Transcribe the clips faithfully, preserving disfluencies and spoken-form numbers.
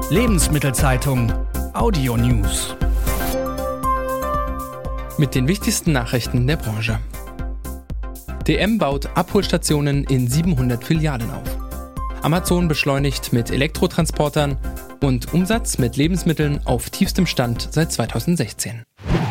Lebensmittelzeitung Audio News. Mit den wichtigsten Nachrichten der Branche. D M baut Abholstationen in siebenhundert Filialen auf. Amazon beschleunigt mit Elektrotransportern und Umsatz mit Lebensmitteln auf tiefstem Stand seit zweitausendsechzehn.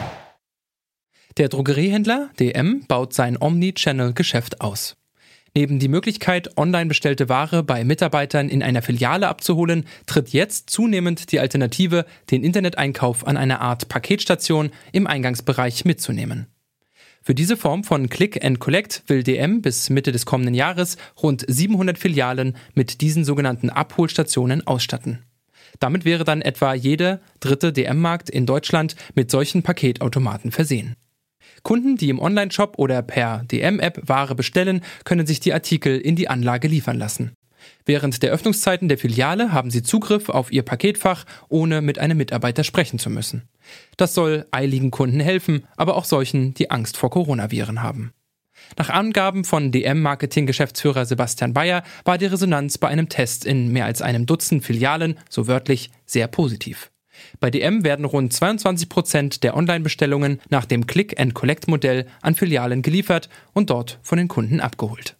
Der Drogeriehändler D M baut sein Omni-Channel-Geschäft aus. Neben die Möglichkeit, online bestellte Ware bei Mitarbeitern in einer Filiale abzuholen, tritt jetzt zunehmend die Alternative, den Interneteinkauf an einer Art Paketstation im Eingangsbereich mitzunehmen. Für diese Form von Click and Collect will D M bis Mitte des kommenden Jahres rund siebenhundert Filialen mit diesen sogenannten Abholstationen ausstatten. Damit wäre dann etwa jeder dritte D M-Markt in Deutschland mit solchen Paketautomaten versehen. Kunden, die im Onlineshop oder per D M-App Ware bestellen, können sich die Artikel in die Anlage liefern lassen. Während der Öffnungszeiten der Filiale haben sie Zugriff auf ihr Paketfach, ohne mit einem Mitarbeiter sprechen zu müssen. Das soll eiligen Kunden helfen, aber auch solchen, die Angst vor Coronaviren haben. Nach Angaben von D M-Marketing-Geschäftsführer Sebastian Bayer war die Resonanz bei einem Test in mehr als einem Dutzend Filialen, so wörtlich, sehr positiv. Bei D M werden rund zweiundzwanzig Prozent der Online-Bestellungen nach dem Click-and-Collect-Modell an Filialen geliefert und dort von den Kunden abgeholt.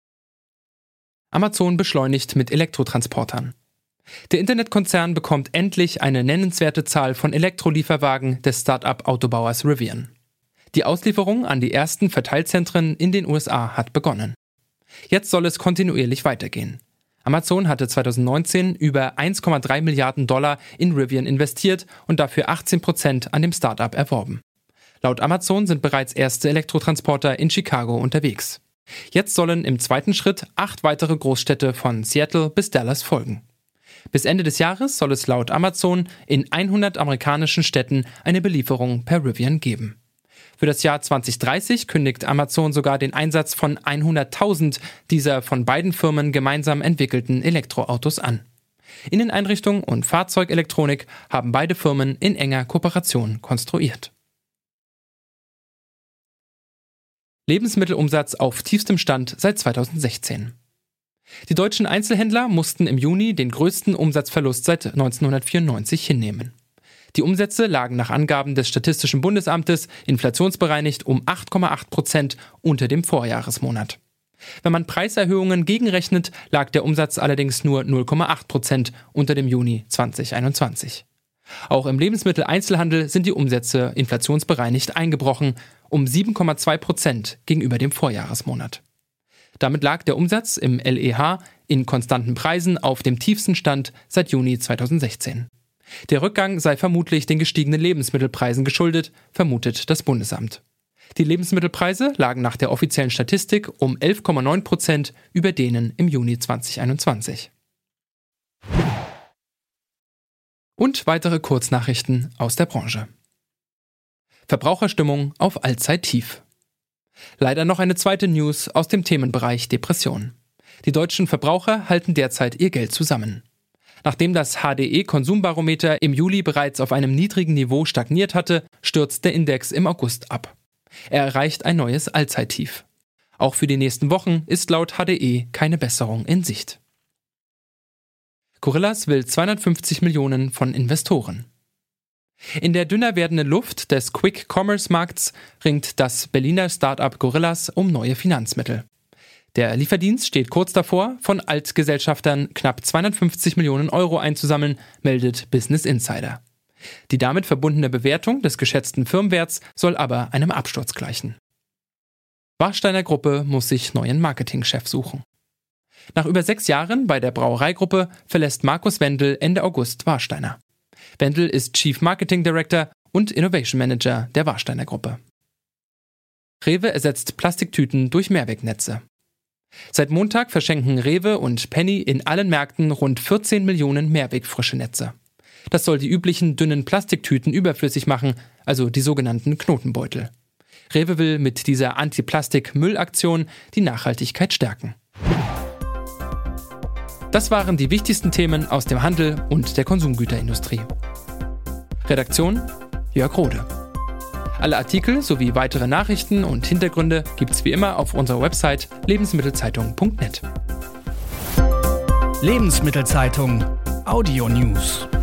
Amazon beschleunigt mit Elektrotransportern. Der Internetkonzern bekommt endlich eine nennenswerte Zahl von Elektrolieferwagen des Start-up-Autobauers Rivian. Die Auslieferung an die ersten Verteilzentren in den U S A hat begonnen. Jetzt soll es kontinuierlich weitergehen. Amazon hatte zweitausendneunzehn über eins Komma drei Milliarden Dollar in Rivian investiert und dafür achtzehn Prozent an dem Start-up erworben. Laut Amazon sind bereits erste Elektrotransporter in Chicago unterwegs. Jetzt sollen im zweiten Schritt acht weitere Großstädte von Seattle bis Dallas folgen. Bis Ende des Jahres soll es laut Amazon in hundert amerikanischen Städten eine Belieferung per Rivian geben. Für das Jahr zwanzig dreißig kündigt Amazon sogar den Einsatz von hunderttausend dieser von beiden Firmen gemeinsam entwickelten Elektroautos an. Inneneinrichtung und Fahrzeugelektronik haben beide Firmen in enger Kooperation konstruiert. Lebensmittelumsatz auf tiefstem Stand seit zweitausendsechzehn. Die deutschen Einzelhändler mussten im Juni den größten Umsatzverlust seit neunzehnhundertvierundneunzig hinnehmen. Die Umsätze lagen nach Angaben des Statistischen Bundesamtes inflationsbereinigt um acht Komma acht Prozent unter dem Vorjahresmonat. Wenn man Preiserhöhungen gegenrechnet, lag der Umsatz allerdings nur null Komma acht Prozent unter dem Juni zweitausendeinundzwanzig. Auch im Lebensmitteleinzelhandel sind die Umsätze inflationsbereinigt eingebrochen, um sieben Komma zwei Prozent gegenüber dem Vorjahresmonat. Damit lag der Umsatz im L E H in konstanten Preisen auf dem tiefsten Stand seit Juni zweitausendsechzehn. Der Rückgang sei vermutlich den gestiegenen Lebensmittelpreisen geschuldet, vermutet das Bundesamt. Die Lebensmittelpreise lagen nach der offiziellen Statistik um elf Komma neun Prozent über denen im Juni zweitausendeinundzwanzig. Und weitere Kurznachrichten aus der Branche. Verbraucherstimmung auf Allzeittief. Leider noch eine zweite News aus dem Themenbereich Depression. Die deutschen Verbraucher halten derzeit ihr Geld zusammen. Nachdem das H D E-Konsumbarometer im Juli bereits auf einem niedrigen Niveau stagniert hatte, stürzt der Index im August ab. Er erreicht ein neues Allzeittief. Auch für die nächsten Wochen ist laut H D E keine Besserung in Sicht. Gorillas will zweihundertfünfzig Millionen von Investoren. In der dünner werdenden Luft des Quick-Commerce-Markts ringt das Berliner Start-up Gorillas um neue Finanzmittel. Der Lieferdienst steht kurz davor, von Altgesellschaftern knapp zweihundertfünfzig Millionen Euro einzusammeln, meldet Business Insider. Die damit verbundene Bewertung des geschätzten Firmenwerts soll aber einem Absturz gleichen. Warsteiner Gruppe muss sich neuen Marketingchef suchen. Nach über sechs Jahren bei der Brauereigruppe verlässt Markus Wendel Ende August Warsteiner. Wendel ist Chief Marketing Director und Innovation Manager der Warsteiner Gruppe. Rewe ersetzt Plastiktüten durch Mehrwegnetze. Seit Montag verschenken Rewe und Penny in allen Märkten rund vierzehn Millionen mehrwegfrische Netze. Das soll die üblichen dünnen Plastiktüten überflüssig machen, also die sogenannten Knotenbeutel. Rewe will mit dieser Anti-Plastik-Müll-Aktion die Nachhaltigkeit stärken. Das waren die wichtigsten Themen aus dem Handel und der Konsumgüterindustrie. Redaktion: Jörg Rode. Alle Artikel sowie weitere Nachrichten und Hintergründe gibt's wie immer auf unserer Website lebensmittelzeitung punkt net. Lebensmittelzeitung. Audio News.